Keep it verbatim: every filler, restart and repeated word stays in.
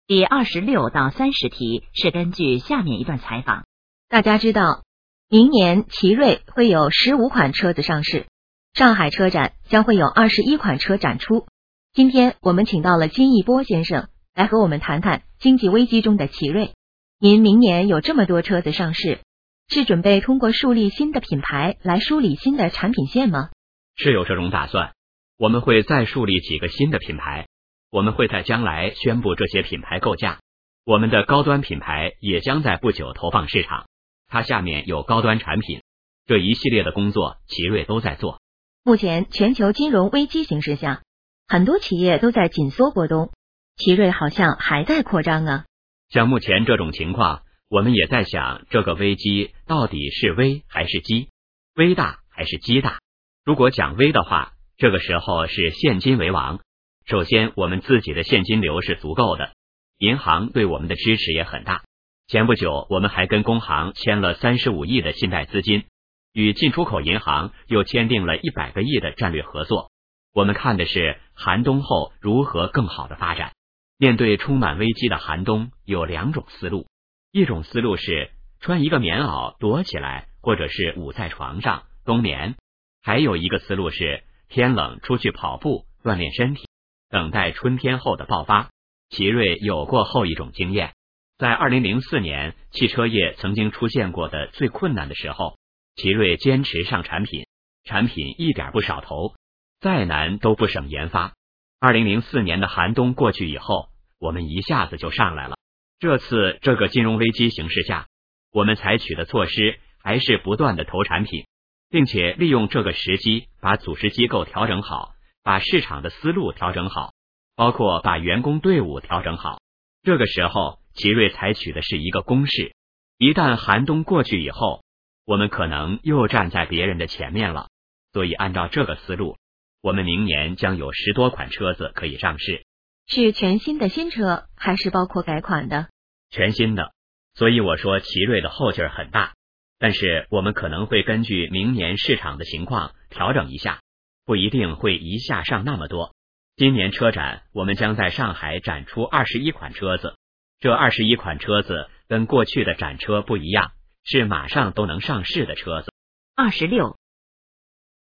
第二十六到三十题是根据下面一段采访。 大家知道，明年奇瑞会有十五款车子上市，上海车展将会有二十一款车展出。今天我们请到了金一波先生来和我们谈谈经济危机中的奇瑞。您明年有这么多车子上市，是准备通过树立新的品牌来梳理新的产品线吗？ 是有这种打算，我们会再树立几个新的品牌，我们会在将来宣布这些品牌构架。我们的高端品牌也将在不久投放市场，它下面有高端产品，这一系列的工作奇瑞都在做。 目前全球金融危机形势下，很多企业都在紧缩波动，奇瑞好像还在扩张啊。 像目前这种情况，我们也在想这个危机到底是危还是机，危大还是机大。如果讲危的话，这个时候是现金为王。首先我们自己的现金流是足够的，银行对我们的支持也很大。前不久我们还跟工行签了三十五亿的信贷资金，与进出口银行又签订了一百个亿的战略合作。我们看的是寒冬后如何更好的发展。面对充满危机的寒冬，有两种思路。一种思路是穿一个棉袄躲起来，或者是捂在床上冬眠。还有一个思路是天冷出去跑步锻炼身体，等待春天后的爆发。奇瑞有过后一种经验，在二零零四年汽车业曾经出现过的最困难的时候，奇瑞坚持上产品，产品一点不少投，再难都不省研发。二零零四年的寒冬过去以后，我们一下子就上来了。这次这个金融危机形势下，我们采取的措施还是不断的投产品，并且利用这个时机把组织机构调整好，把市场的思路调整好，包括把员工队伍调整好。这个时候奇瑞采取的是一个公式，一旦寒冬过去以后，我们可能又站在别人的前面了。所以按照这个思路，我们明年将有十多款车子可以上市。 是全新的新车还是包括改款的？ 全新的。所以我说奇瑞的后劲儿很大，但是我们可能会根据明年市场的情况调整一下，不一定会一下上那么多。今年车展我们将在上海展出二十一款车子，这二十一款车子跟过去的展车不一样，是马上都能上市的车子。 二十六，